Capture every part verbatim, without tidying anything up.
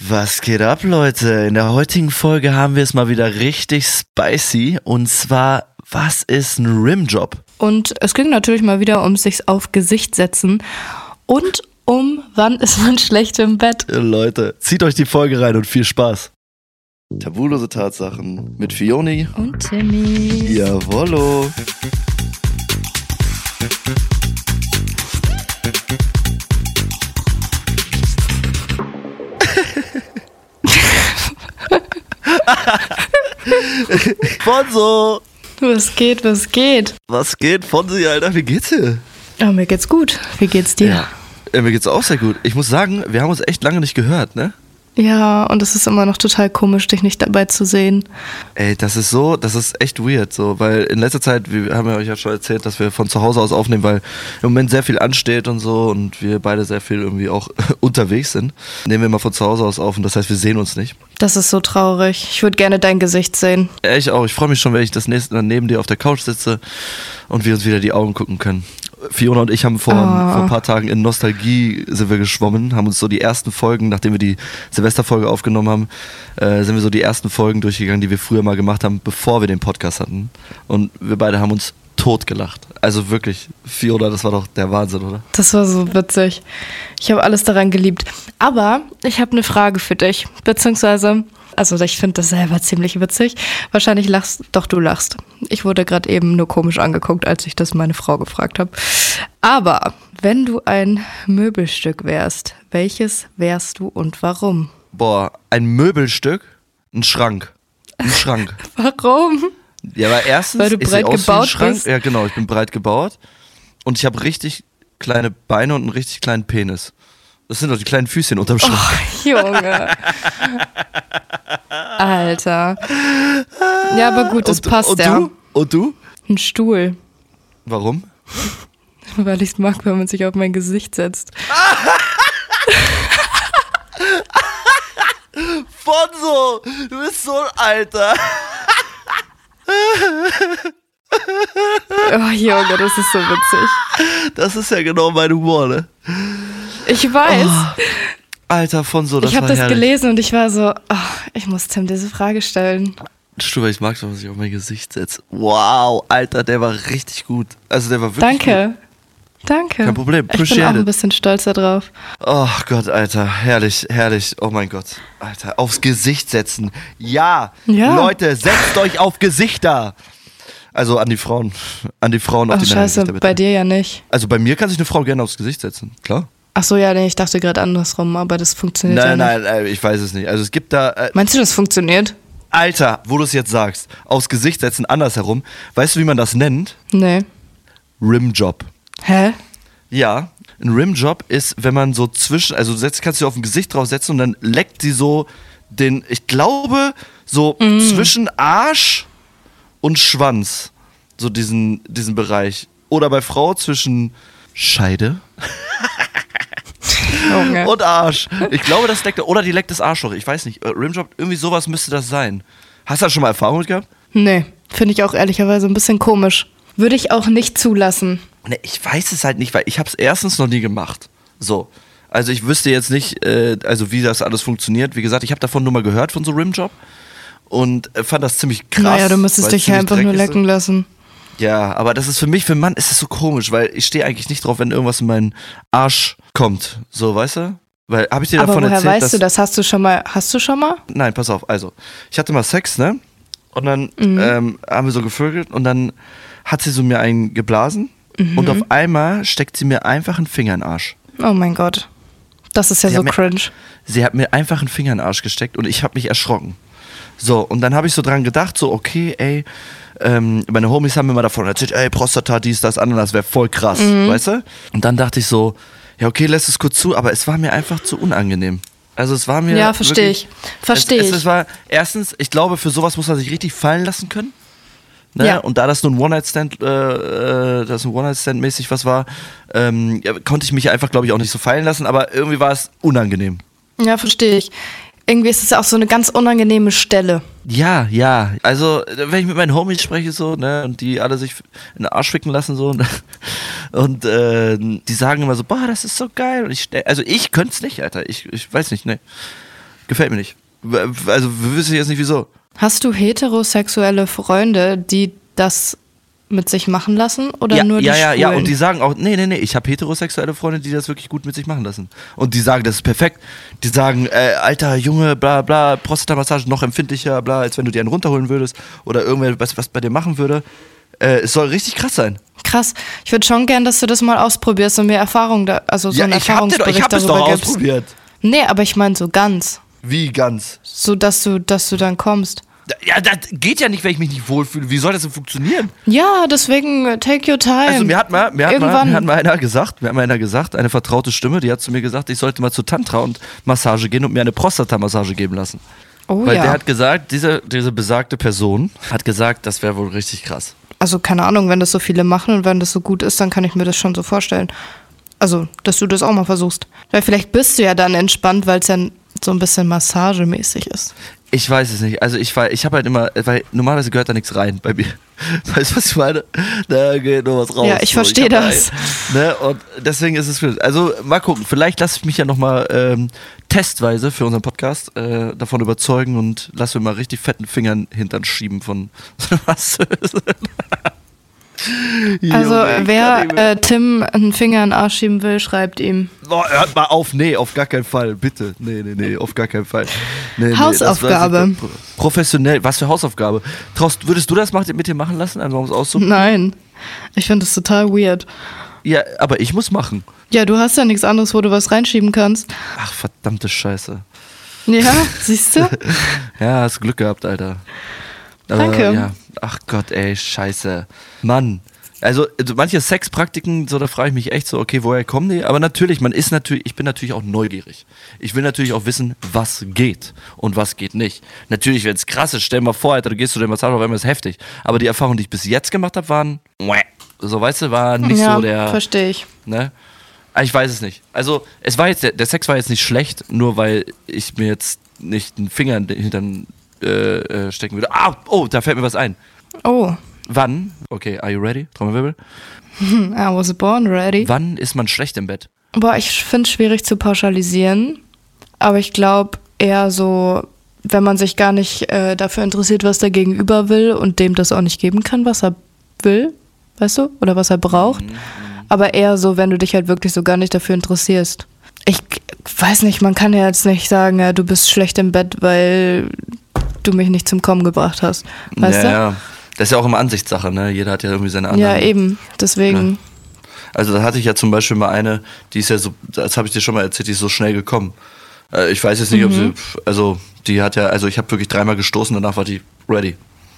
Was geht ab, Leute? In der heutigen Folge haben wir es mal wieder richtig spicy. Und zwar, was ist ein Rimjob? Und es ging natürlich mal wieder um sich auf Gesicht setzen und um, wann ist man schlecht im Bett. Leute, zieht euch die Folge rein und viel Spaß. Tabulose Tatsachen mit Fioni und Timmy. Jawollo. Fonso! Was geht, was geht? Was geht, Fonsi, Alter? Wie geht's dir? Oh, mir geht's gut. Wie geht's dir? Ja. Ja, mir geht's auch sehr gut. Ich muss sagen, wir haben uns echt lange nicht gehört, ne? Ja, und es ist immer noch total komisch, dich nicht dabei zu sehen. Ey, das ist so, das ist echt weird, so, weil in letzter Zeit, wir haben ja euch ja schon erzählt, dass wir von zu Hause aus aufnehmen, weil im Moment sehr viel ansteht und so und wir beide sehr viel irgendwie auch unterwegs sind. Nehmen wir mal von zu Hause aus auf und das heißt, wir sehen uns nicht. Das ist so traurig. Ich würde gerne dein Gesicht sehen. Ja, ich auch. Ich freue mich schon, wenn ich das nächste Mal neben dir auf der Couch sitze und wir uns wieder die Augen gucken können. Fiona und ich haben vor, oh. vor ein paar Tagen in Nostalgie sind wir geschwommen, haben uns so die ersten Folgen, nachdem wir die Silvesterfolge aufgenommen haben, äh, sind wir so die ersten Folgen durchgegangen, die wir früher mal gemacht haben, bevor wir den Podcast hatten. Und wir beide haben uns totgelacht. Also wirklich, Fiona, das war doch der Wahnsinn, oder? Das war so witzig. Ich habe alles daran geliebt. Aber ich habe eine Frage für dich, beziehungsweise... Also ich finde das selber ziemlich witzig. Wahrscheinlich lachst, doch du lachst. Ich wurde gerade eben nur komisch angeguckt, als ich das meine Frau gefragt habe. Aber wenn du ein Möbelstück wärst, welches wärst du und warum? Boah, ein Möbelstück? Ein Schrank. Ein Schrank. Warum? Ja, aber erstens, weil du ich breit sehe aus wie ein gebaut Schrank. bist. Ja, genau, ich bin breit gebaut. Und ich habe richtig kleine Beine und einen richtig kleinen Penis. Das sind doch die kleinen Füßchen unterm Schrank. Oh, Junge. Alter. Ja, aber gut, das und, passt und ja. Du? Und du? Ein Stuhl. Warum? Weil ich es mag, wenn man sich auf mein Gesicht setzt. Fonso, du bist so ein Alter. Oh, Junge, das ist so witzig. Das ist ja genau mein Humor, ne? Ich weiß. Oh, Alter, Fonso, das ich habe war das herrlich. gelesen und ich war so, oh, ich muss Tim diese Frage stellen. Stimmt, ich mag es, wenn man sich auf mein Gesicht setzt. Wow, Alter, der war richtig gut. Also der war wirklich Danke. gut. Danke. Kein Problem, ich bin auch appreciate ein it. bisschen stolz darauf. Oh Gott, Alter, herrlich, herrlich. Oh mein Gott, Alter, aufs Gesicht setzen. Ja, Ja. Leute, setzt euch auf Gesichter. Also an die Frauen, an die Frauen auf Ach die scheiße, Männergesichter, bitte. bei dir ja nicht. Also bei mir kann sich eine Frau gerne aufs Gesicht setzen, klar. Ach so, ja, nee, ich dachte gerade andersrum, aber das funktioniert Nein, ja nicht. nein, nein, ich weiß es nicht. Also es gibt da... Äh, Meinst du, das funktioniert? Alter, wo du es jetzt sagst, aufs Gesicht setzen, andersherum. Weißt du, wie man das nennt? Nee. Rimjob. Hä? Ja, ein Rimjob ist, wenn man so zwischen, also du setzt, kannst du auf ein Gesicht draufsetzen und dann leckt sie so den, ich glaube, so Mm. zwischen Arsch und Schwanz. So diesen, diesen Bereich. Oder bei Frau zwischen Scheide Junge. und Arsch. Ich glaube, das leckt, oder die leckt das Arschloch. Ich weiß nicht. Rimjob, irgendwie sowas müsste das sein. Hast du da schon mal Erfahrung mit gehabt? Nee, finde ich auch ehrlicherweise ein bisschen komisch. Würde ich auch nicht zulassen. Ne, ich weiß es halt nicht, weil ich habe es erstens noch nie gemacht. So. Also ich wüsste jetzt nicht, äh, also wie das alles funktioniert. Wie gesagt, ich habe davon nur mal gehört von so Rimjob und äh, fand das ziemlich krass. Naja, du müsstest weil dich es ja ziemlich einfach nur dreckig ist. lecken lassen. Ja, aber das ist für mich, für einen Mann ist es so komisch, weil ich stehe eigentlich nicht drauf, wenn irgendwas in meinen Arsch kommt. So, weißt du? Weil, habe ich dir Aber davon woher erzählt, weißt dass... du das? Hast du schon mal, hast du schon mal? Nein, pass auf, also, ich hatte mal Sex, ne? Und dann Mhm. ähm, haben wir so gevögelt und dann hat sie so mir einen geblasen Mhm. und auf einmal steckt sie mir einfach einen Finger in den Arsch. Oh mein Gott. Das ist ja Sie so hat mir- cringe. Sie hat mir einfach einen Finger in den Arsch gesteckt und ich habe mich erschrocken. So, und dann habe ich so dran gedacht, so, okay, ey, ähm, meine Homies haben mir mal davon erzählt, ey, Prostata, dies, das, Ananas, wäre voll krass, Mhm. weißt du? Und dann dachte ich so, ja, okay, lässt es kurz zu, aber es war mir einfach zu unangenehm. Also es war mir Ja, verstehe wirklich- ich. Verstehe es, ich. Es, es war, erstens, ich glaube, für sowas muss man sich richtig fallen lassen können. Ne? Ja. Und da das nur ein One-Night-Stand, äh, äh, das ein One-Night-Stand-mäßig was war, ähm, ja, konnte ich mich einfach, glaube ich, auch nicht so fallen lassen, aber irgendwie war es unangenehm. Ja, verstehe ich. Irgendwie ist es auch so eine ganz unangenehme Stelle. Ja, ja. Also, wenn ich mit meinen Homies spreche, so, ne, und die alle sich in den Arsch ficken lassen, so, ne, und äh, die sagen immer so, boah, das ist so geil. Und ich, also, ich könnte es nicht, Alter. Ich, ich weiß nicht, ne. Gefällt mir nicht. Also, wir wissen jetzt nicht wieso. Hast du heterosexuelle Freunde, die das mit sich machen lassen oder ja, nur die Ja, ja, Schwulen? ja, und die sagen auch, nee, nee, nee, ich habe heterosexuelle Freunde, die das wirklich gut mit sich machen lassen. Und die sagen, das ist perfekt. Die sagen, äh, alter Junge, bla bla, Prostatamassage noch empfindlicher, bla, als wenn du dir einen runterholen würdest oder irgendwer was, was bei dir machen würde. Äh, es soll richtig krass sein. Krass. Ich würde schon gern, dass du das mal ausprobierst und mir Erfahrung, da, also so Ja, einen ich hab, dir doch, Erfahrungsbericht ich hab es darüber doch gibst. ausprobiert. Nee, aber ich meine so ganz. Wie ganz? So, dass du, dass du dann kommst. Ja, das geht ja nicht, wenn ich mich nicht wohlfühle. Wie soll das denn funktionieren? Ja, deswegen uh, take your time. Also mir hat mal, mir hat mal, Irgendwann. mir hat mal einer gesagt, mir hat mal einer gesagt, eine vertraute Stimme, die hat zu mir gesagt, ich sollte mal zu Tantra und Massage gehen und mir eine Prostata-Massage geben lassen. Oh Weil ja. der hat gesagt, diese, diese besagte Person hat gesagt, das wäre wohl richtig krass. Also keine Ahnung, wenn das so viele machen und wenn das so gut ist, dann kann ich mir das schon so vorstellen. Also, dass du das auch mal versuchst. Weil vielleicht bist du ja dann entspannt, weil es ja so ein bisschen massagemäßig ist. Ich weiß es nicht. Also ich war, ich habe halt immer, weil normalerweise gehört da nichts rein bei mir. Weißt du, was ich meine? Da geht nur was raus. Ja, ich so. verstehe ich das. Ein, ne? Und deswegen ist es für, also mal gucken, vielleicht lasse ich mich ja nochmal ähm, testweise für unseren Podcast äh, davon überzeugen und lasse mir mal richtig fetten Fingern hintern schieben von Masseuse. Also Junge, ich wer kann nicht mehr. äh, Tim einen Finger in den Arsch schieben will, schreibt ihm. Oh, hört mal auf, nee, auf gar keinen Fall, bitte. Nee, nee, nee, auf gar keinen Fall. Nee, nee, Hausaufgabe. das war- Professionell, was für Hausaufgabe? Traust, würdest du das mit dir machen lassen, einfach um es auszuprobieren? Nein. Ich finde das total weird. Ja, aber ich muss machen. Ja, du hast ja nichts anderes, wo du was reinschieben kannst. Ach, verdammte Scheiße. Ja, siehst du? Ja, hast Glück gehabt, Alter. Aber, Danke. Ja. Ach Gott, ey, scheiße. Mann. Also, also manche Sexpraktiken, so da frage ich mich echt so, okay, woher kommen die? Aber natürlich, man ist natürlich, ich bin natürlich auch neugierig. Ich will natürlich auch wissen, was geht und was geht nicht. Natürlich, wenn es krass ist, stell dir mal vor, Alter, du gehst zu der Massage, auf einmal ist heftig. Aber die Erfahrungen, die ich bis jetzt gemacht habe, waren, so weißt du, war nicht ja, so der. verstehe ich. Ne? Ah, ich weiß es nicht. Also, es war jetzt, der, der Sex war jetzt nicht schlecht, nur weil ich mir jetzt nicht einen Finger hinter äh, äh, stecken würde. Ah, oh, da fällt mir was ein. Oh, Wann, okay, are you ready? Trommelwirbel. I was born ready. Wann ist man schlecht im Bett? Boah, ich finde es schwierig zu pauschalisieren, aber ich glaube eher so, wenn man sich gar nicht äh, dafür interessiert, was der Gegenüber will und dem das auch nicht geben kann, was er will, weißt du, oder was er braucht, Mhm. aber eher so, wenn du dich halt wirklich so gar nicht dafür interessierst. Ich weiß nicht, man kann ja jetzt nicht sagen, ja, du bist schlecht im Bett, weil du mich nicht zum Kommen gebracht hast, weißt ja, du? ja. Das ist ja auch immer Ansichtssache, ne? Jeder hat ja irgendwie seine anderen. Ja, eben, deswegen. Also da hatte ich ja zum Beispiel mal eine, die ist ja so, das habe ich dir schon mal erzählt, die ist so schnell gekommen. Äh, ich weiß jetzt nicht, Mhm. ob sie, also die hat ja, also ich habe wirklich dreimal gestoßen, danach war die ready.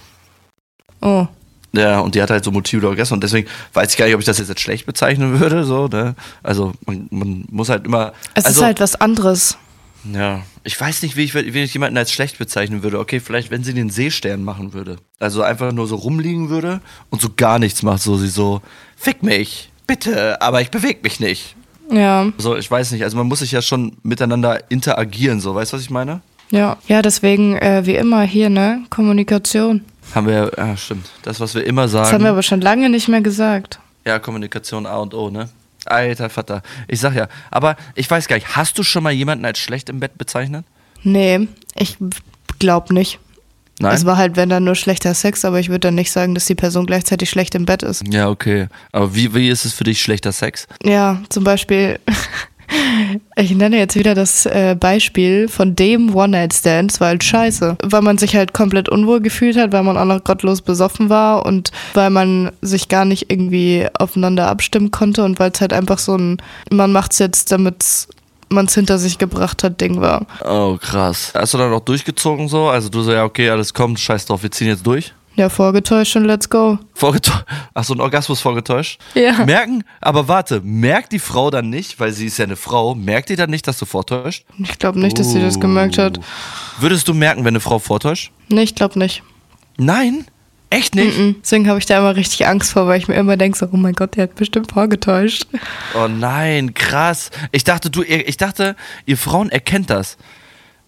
Oh. Ja, und die hat halt so multiple Orgasmen und deswegen weiß ich gar nicht, ob ich das jetzt als schlecht bezeichnen würde, so, ne? Also man, man muss halt immer. Es also, ist halt was anderes. Ja, ich weiß nicht, wie ich, wie ich jemanden als schlecht bezeichnen würde. Okay, vielleicht, wenn sie den Seestern machen würde. Also einfach nur so rumliegen würde und so gar nichts macht. So, sie so, fick mich, bitte, aber ich bewege mich nicht. Ja, So, ich weiß nicht, also man muss sich ja schon miteinander interagieren, so, weißt du, was ich meine? ja. Ja, deswegen, äh, wie immer hier, ne? Kommunikation. Haben wir, ja, stimmt. Das, was wir immer sagen. Das haben wir aber schon lange nicht mehr gesagt. Ja, Kommunikation A und O, ne? Alter Vater. Ich sag ja, aber ich weiß gar nicht, hast du schon mal jemanden als schlecht im Bett bezeichnet? Nee, ich glaub nicht. Nein? Es war halt, wenn dann nur schlechter Sex, aber ich würde dann nicht sagen, dass die Person gleichzeitig schlecht im Bett ist. Ja, okay. Aber wie, wie ist es für dich schlechter Sex? Ja, zum Beispiel, ich nenne jetzt wieder das äh, Beispiel von dem One-Night-Stand, es war halt scheiße. Weil man sich halt komplett unwohl gefühlt hat, weil man auch noch gottlos besoffen war und weil man sich gar nicht irgendwie aufeinander abstimmen konnte und weil es halt einfach so ein, man macht's jetzt, damit man es hinter sich gebracht hat, Ding war. Oh, krass. Hast du dann auch durchgezogen so? Also du so, ja, okay, alles kommt, scheiß drauf, wir ziehen jetzt durch? Ja, vorgetäuscht und let's go. Vorgetäuscht? Ach so, ein Orgasmus vorgetäuscht? Ja. Merken, aber warte, merkt die Frau dann nicht, weil sie ist ja eine Frau, merkt die dann nicht, dass du vortäuscht? Ich glaube nicht, dass sie das gemerkt hat. Würdest du merken, wenn eine Frau vortäuscht? Nee, ich glaube nicht. Nein? Echt nicht? Mhm. Deswegen habe ich da immer richtig Angst vor, weil ich mir immer denke, so, oh mein Gott, der hat bestimmt vorgetäuscht. Oh nein, krass. Ich dachte, du, ich dachte, ihr Frauen erkennt das.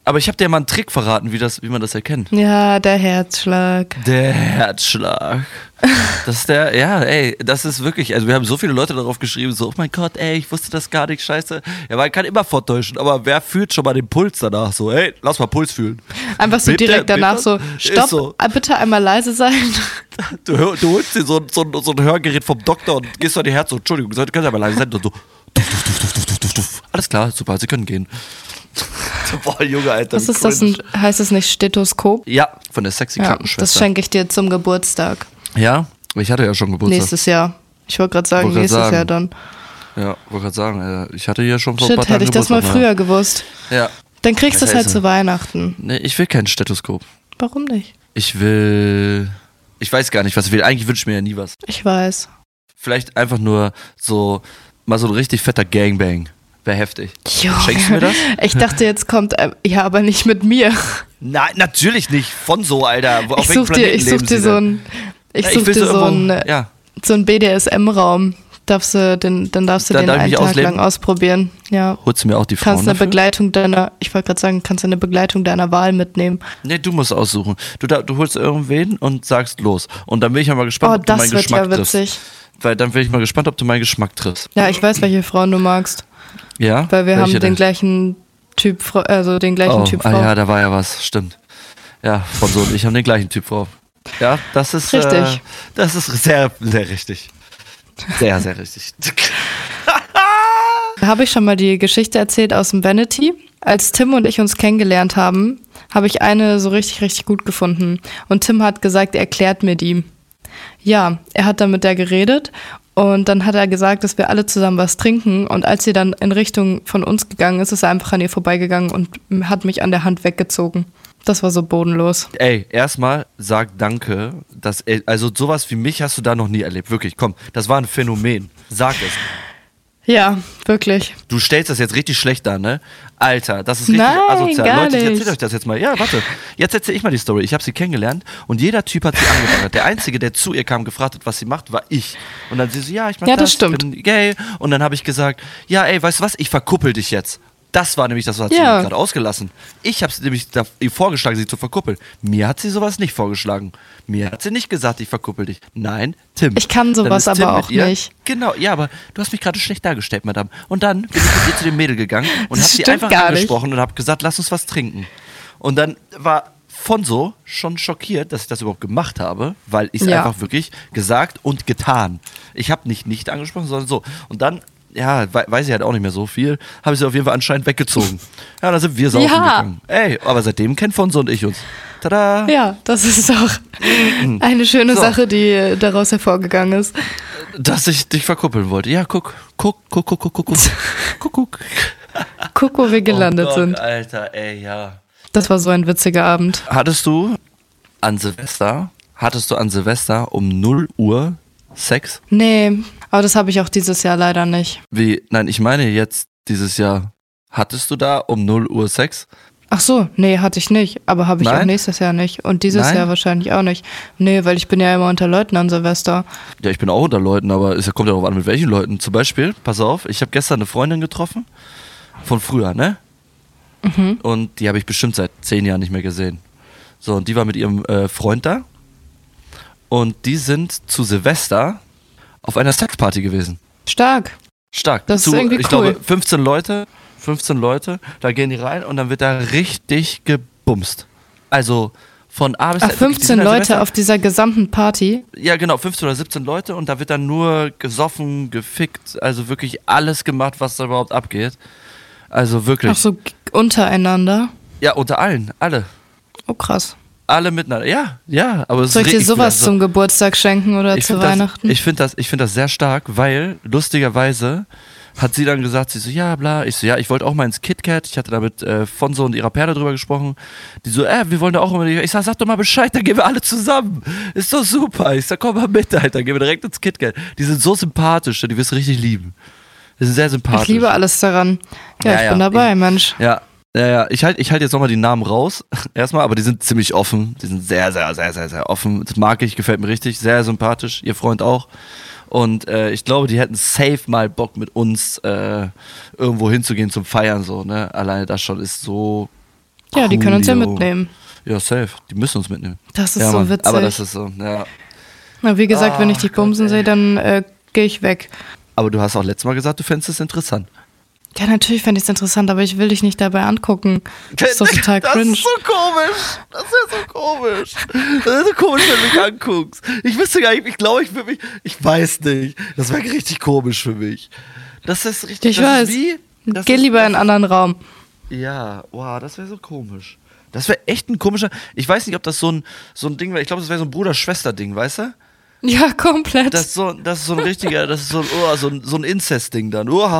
Aber ich habe dir mal einen Trick verraten, wie, das, wie man das erkennt. Ja, der Herzschlag. Der Herzschlag. Das ist der, ja, ey, das ist wirklich, also wir haben so viele Leute darauf geschrieben, so, oh mein Gott, ey, ich wusste das gar nicht, scheiße. Ja, man kann immer vortäuschen, aber wer fühlt schon mal den Puls danach so? Ey, lass mal Puls fühlen. Einfach so Bebt direkt der, danach bebt so, stopp, so. bitte einmal leise sein. Du, hör- du holst dir so, so, so ein Hörgerät vom Doktor und gehst an die Herz so, Entschuldigung, können Sie aber leise sein? Und so, tuff, tuff, tuff, tuff, tuff, tuff, tuff. Alles klar, super, Sie können gehen. Boah, Junge, Alter. Was wie ist das, cringe. ein, heißt das nicht Stethoskop? Ja, von der sexy Ja, Krankenschwester. das schenke ich dir zum Geburtstag. Ja, ich hatte ja schon Geburtstag. Nächstes Jahr. Ich wollte gerade sagen, Wollte grad nächstes sagen. Jahr dann. Ja, wollte gerade sagen, äh, ich hatte ja schon vor ein paar Shit, hätte Tagen ich das mal Geburtstag, früher gewusst. Ja. Dann kriegst du es halt Scheiße. zu Weihnachten. Nee, ich will kein Stethoskop. Warum nicht? Ich will. Ich weiß gar nicht, was ich will. Eigentlich wünsche ich mir ja nie was. Ich weiß. Vielleicht einfach nur so, mal so ein richtig fetter Gangbang. Wäre heftig. Junge. Schenkst du mir das? Ich dachte, jetzt kommt, äh, ja, aber nicht mit mir. Nein, natürlich nicht. Von so, Alter. Wo- Auf Ich welchem such dir, Planeten ich such leben dir Sie so denn? ein, ich Ja, such will dir so irgendwo- ein, Ja. so ein B D S M-Raum. Darfst du den, dann darfst du Dann den darf ich einen mich Tag ausleben? lang ausprobieren. Ja. Holst du mir auch die Frauen Kannst eine dafür? Begleitung deiner, ich wollte gerade sagen, kannst du eine Begleitung deiner Wahl mitnehmen. Nee, du musst aussuchen. Du, da, du holst irgendwen und sagst los. Und dann bin ich ja mal gespannt, Oh, ob du das meinen wird Geschmack ja triffst. witzig. Weil dann bin ich mal gespannt, ob du meinen Geschmack triffst. Ja, ich weiß, welche Frauen du magst. Ja? Weil wir Welche haben den denn? gleichen Typ, Frau- also den gleichen Oh, Typ ah Frau. ja, da war ja was, stimmt. Ja, von so und ich haben den gleichen Typ Frau. Ja, das ist Richtig. Äh, das ist sehr, sehr richtig. Sehr, sehr richtig. Habe ich schon mal die Geschichte erzählt aus dem Vanity? Als Tim und ich uns kennengelernt haben, habe ich eine so richtig, richtig gut gefunden. Und Tim hat gesagt, er erklärt mir die. Ja, er hat dann mit der geredet und dann hat er gesagt, dass wir alle zusammen was trinken. Und als sie dann in Richtung von uns gegangen ist, ist er einfach an ihr vorbeigegangen und hat mich an der Hand weggezogen. Das war so bodenlos. Ey, erstmal sag danke, dass, ey, also sowas wie mich hast du da noch nie erlebt. Wirklich, komm, das war ein Phänomen. Sag es. Ja, wirklich. Du stellst das jetzt richtig schlecht dar, ne? Alter, das ist richtig Nein, asozial. gar Leute, ich nicht. erzähl euch das jetzt mal. Ja, warte. Jetzt erzähl ich mal die Story. Ich habe sie kennengelernt und jeder Typ hat sie angebaggert. Der Einzige, der zu ihr kam, gefragt hat, was sie macht, war ich. Und dann sie so, ja, ich mach Ja, das das, stimmt. ich bin gay. Und dann habe ich gesagt, ja, ey, weißt du was, ich verkuppel dich jetzt. Das war nämlich das, was hat sie Ja. gerade ausgelassen. Ich habe sie nämlich da, ihr vorgeschlagen, sie zu verkuppeln. Mir hat sie sowas nicht vorgeschlagen. Mir hat sie nicht gesagt, ich verkuppel dich. Nein, Tim. Ich kann Dann sowas ist Tim aber mit auch ihr- nicht. Genau, ja, aber du hast mich gerade schlecht dargestellt, Madame. Und dann bin ich mit ihr zu dem Mädel gegangen und Das habe sie stimmt einfach gar nicht. angesprochen und habe gesagt, lass uns was trinken. Und dann war Fonso schon schockiert, dass ich das überhaupt gemacht habe, weil ich es Ja. einfach wirklich gesagt und getan. Ich habe nicht nicht angesprochen, sondern so. Und dann, ja, we- weiß ich halt auch nicht mehr so viel, habe ich sie auf jeden Fall anscheinend weggezogen. Ja, dann sind wir saufen Ja. gegangen. Ey, aber seitdem kennt Fonso und ich uns. Tada! Ja, das ist auch eine schöne So. Sache, die äh, daraus hervorgegangen ist. Dass ich dich verkuppeln wollte. Ja, guck, guck, guck, guck, guck, guck, guck. guck, guck. Guck, wo wir gelandet oh Gott, sind. Alter, ey, ja. Das war so ein witziger Abend. Hattest du an Silvester, hattest du an Silvester um null Uhr Sex? Nee, aber das habe ich auch dieses Jahr leider nicht. Wie, nein, ich meine jetzt dieses Jahr. Hattest du da um null Uhr Sex? Ach so, nee, hatte ich nicht. Aber habe ich Nein? auch nächstes Jahr nicht. Und dieses Nein? Jahr wahrscheinlich auch nicht. Nee, weil ich bin ja immer unter Leuten an Silvester. Ja, ich bin auch unter Leuten, aber es kommt ja darauf an, mit welchen Leuten. Zum Beispiel, pass auf, ich habe gestern eine Freundin getroffen, von früher, ne? Mhm. Und die habe ich bestimmt seit zehn Jahren nicht mehr gesehen. So, und die war mit ihrem äh, Freund da. Und die sind zu Silvester auf einer Sexparty gewesen. Stark. Stark. Das ist zu, irgendwie ich cool. glaube, fünfzehn Leute, fünfzehn Leute, da gehen die rein und dann wird da richtig gebumst. Also von A bis Ach, Z. Die fünfzehn sind an Leute Silvester- auf dieser gesamten Party. Ja, genau, fünfzehn oder siebzehn Leute und da wird dann nur gesoffen, gefickt, also wirklich alles gemacht, was da überhaupt abgeht. Also wirklich. Ach so, g- untereinander. Ja, unter allen, alle. Oh, krass. Alle miteinander. Ja, ja, aber es Soll ich ist dir richtig sowas viel. zum Geburtstag schenken oder ich zu find das, Weihnachten? Ich finde das, ich find das sehr stark, weil lustigerweise hat sie dann gesagt, sie so, ja, bla. Ich so, ja, ich wollte auch mal ins KitKat. Ich hatte da mit äh, Fonso und ihrer Perle drüber gesprochen. Die so, äh, wir wollen da auch immer. Ich sag, sag doch mal Bescheid, dann gehen wir alle zusammen. Ist doch super. Ich sag, komm mal mit, Alter. Gehen wir direkt ins KitKat. Die sind so sympathisch, die wirst du richtig lieben. Die sind sehr sympathisch. Ich liebe alles daran. Ja, Ja, ich ja. bin dabei, Mensch. Ja, ja, ja. Ich halte ich halt jetzt nochmal die Namen raus. Erstmal, aber die sind ziemlich offen. Die sind sehr, sehr, sehr, sehr, sehr offen. Das mag ich, gefällt mir richtig. Sehr sympathisch. Ihr Freund auch. Und äh, ich glaube, die hätten safe mal Bock mit uns äh, irgendwo hinzugehen zum Feiern. So, ne? Alleine das schon ist so Ja, die können uns ja Coolio. mitnehmen. Ja, safe. Die müssen uns mitnehmen. Das ist ja, so Mann. witzig. Aber das ist so, ja. Na, wie gesagt, Ach, wenn ich dich bumsen Gott, ey. sehe, dann äh, gehe ich weg. Aber du hast auch letztes Mal gesagt, du fändest es interessant. Ja, natürlich fände ich es interessant, aber ich will dich nicht dabei angucken. Das ist doch total Das cringe. ist so komisch. Das ist so komisch. Das ist so komisch, wenn du mich anguckst. Ich wüsste gar nicht, ich glaube, ich würde mich, ich weiß nicht. Das wäre richtig komisch für mich. Das ist richtig, Ich das weiß. ist wie... Das Geh ist, lieber das in einen anderen Raum. Ja, wow, das wäre so komisch. Das wäre echt ein komischer, ich weiß nicht, ob das so ein, so ein Ding wäre, ich glaube, das wäre so ein Bruder-Schwester-Ding, weißt du? Ja, komplett. Das ist so, das ist so ein richtiger, das ist so ein, oh, so ein, so ein Inzest-Ding dann. Oh,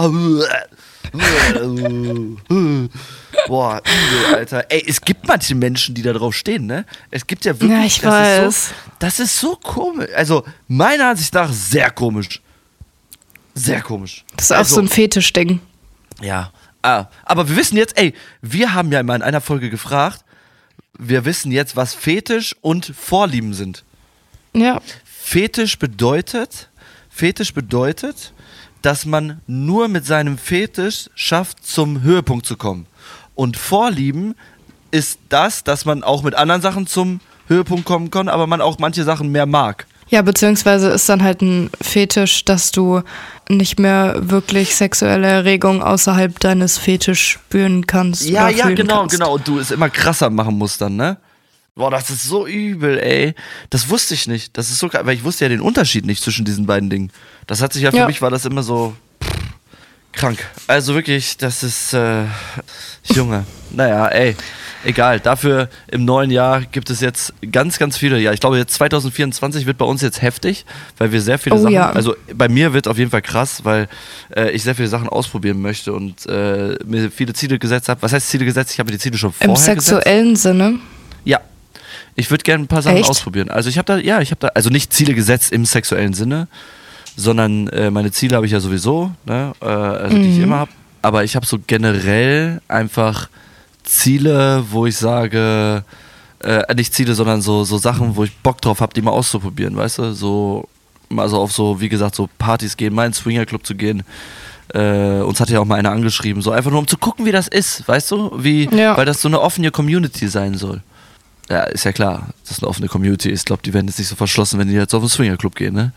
boah, übel, Alter. Ey, es gibt manche Menschen, die da drauf stehen, ne? Es gibt ja wirklich, Ja, ich das weiß. ist so, das ist so komisch. Also, meiner Ansicht nach sehr komisch. Sehr komisch. Das ist auch also, so ein Fetischding. Ja, ah, aber wir wissen jetzt, ey, wir haben ja mal in einer Folge gefragt, wir wissen jetzt, was Fetisch und Vorlieben sind. Ja. Fetisch bedeutet, Fetisch bedeutet, dass man nur mit seinem Fetisch schafft, zum Höhepunkt zu kommen. Und Vorlieben ist das, dass man auch mit anderen Sachen zum Höhepunkt kommen kann, aber man auch manche Sachen mehr mag. Ja, beziehungsweise ist dann halt ein Fetisch, dass du nicht mehr wirklich sexuelle Erregung außerhalb deines Fetisch spüren kannst. Ja, oder ja, fühlen genau, kannst. genau. Und du es immer krasser machen musst dann, ne? Boah, das ist so übel, ey. Das wusste ich nicht. Das ist so krass, weil ich wusste ja den Unterschied nicht zwischen diesen beiden Dingen. Das hat sich ja für Ja. mich, war das immer so pff, krank. Also wirklich, das ist, äh, Junge. Naja, ey, egal. Dafür im neuen Jahr gibt es jetzt ganz, ganz viele. Ja, ich glaube, jetzt zwanzig vierundzwanzig wird bei uns jetzt heftig, weil wir sehr viele Oh, Sachen, ja. also bei mir wird auf jeden Fall krass, weil äh, ich sehr viele Sachen ausprobieren möchte und äh, mir viele Ziele gesetzt habe. Was heißt Ziele gesetzt? Ich habe mir die Ziele schon vorher Im gesetzt. sexuellen Sinne. Ja. Ich würde gerne ein paar Sachen Echt? ausprobieren. Also ich habe da, ja, ich habe da, also nicht Ziele gesetzt im sexuellen Sinne, sondern äh, meine Ziele habe ich ja sowieso, ne, äh, also die ich Mhm. immer habe. Aber ich habe so generell einfach Ziele, wo ich sage, äh, nicht Ziele, sondern so, so Sachen, wo ich Bock drauf habe, die mal auszuprobieren, weißt du? So, mal so auf so, wie gesagt, so Partys gehen, mal in den Swingerclub zu gehen. Äh, uns hat ja auch mal einer angeschrieben, so einfach nur um zu gucken, wie das ist, weißt du? Wie, Ja. weil das so eine offene Community sein soll. Ja, ist ja klar, dass es eine offene Community ist. Ich glaube, die werden jetzt nicht so verschlossen, wenn die jetzt auf den Swingerclub gehen, ne?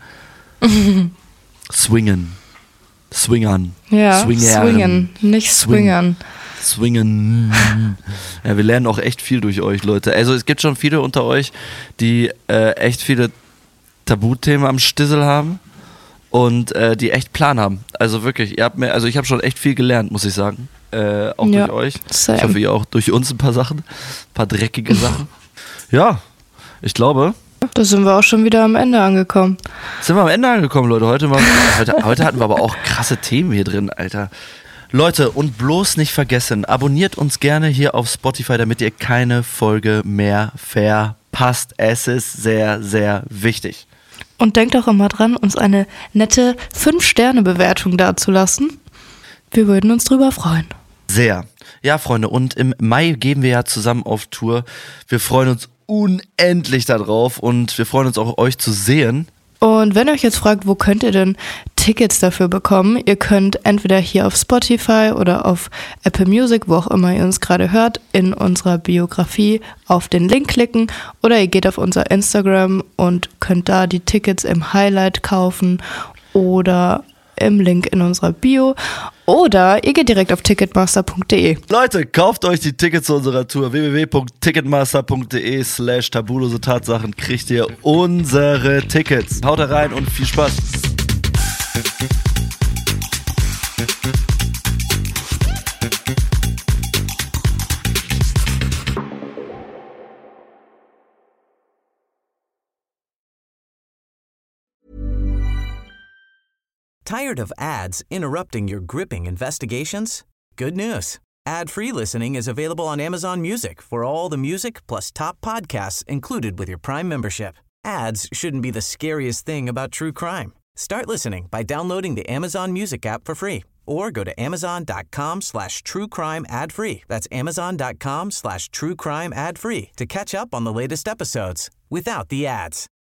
Swingen. Swingern. Ja, Swingern. swingen, nicht Swing. swingern. Swingen. Ja, wir lernen auch echt viel durch euch, Leute. Also es gibt schon viele unter euch, die äh, echt viele Tabuthemen am Stissel haben und äh, die echt Plan haben. Also wirklich, ihr habt mir, also ich habe schon echt viel gelernt, muss ich sagen. Äh, auch Ja, durch euch. same. Ich hoffe, ihr auch durch uns ein paar Sachen. Ein paar dreckige Sachen. Ja, ich glaube, Da sind wir auch schon wieder am Ende angekommen. sind wir am Ende angekommen, Leute. Heute, mal, heute, heute hatten wir aber auch krasse Themen hier drin, Alter. Leute, und bloß nicht vergessen, abonniert uns gerne hier auf Spotify, damit ihr keine Folge mehr verpasst. Es ist sehr, sehr wichtig. Und denkt auch immer dran, uns eine nette fünf Sterne Bewertung dazulassen. Wir würden uns drüber freuen. Sehr. Ja, Freunde, und im Mai gehen wir ja zusammen auf Tour. Wir freuen uns unendlich darauf und wir freuen uns auch, euch zu sehen. Und wenn ihr euch jetzt fragt, wo könnt ihr denn Tickets dafür bekommen, ihr könnt entweder hier auf Spotify oder auf Apple Music, wo auch immer ihr uns gerade hört, in unserer Biografie auf den Link klicken oder ihr geht auf unser Instagram und könnt da die Tickets im Highlight kaufen oder im Link in unserer Bio oder ihr geht direkt auf ticketmaster punkt de. Leute, kauft euch die Tickets zu unserer Tour. w w w punkt ticketmaster punkt de slash tabulose Tatsachen kriegt ihr unsere Tickets. Haut da rein und viel Spaß. Tired of ads interrupting your gripping investigations? Good news. Ad-free listening is available on Amazon Music for all the music plus top podcasts included with your Prime membership. Ads shouldn't be the scariest thing about true crime. Start listening by downloading the Amazon Music app for free or go to amazon.com slash true crime ad free. That's amazon.com slash true crime ad free to catch up on the latest episodes without the ads.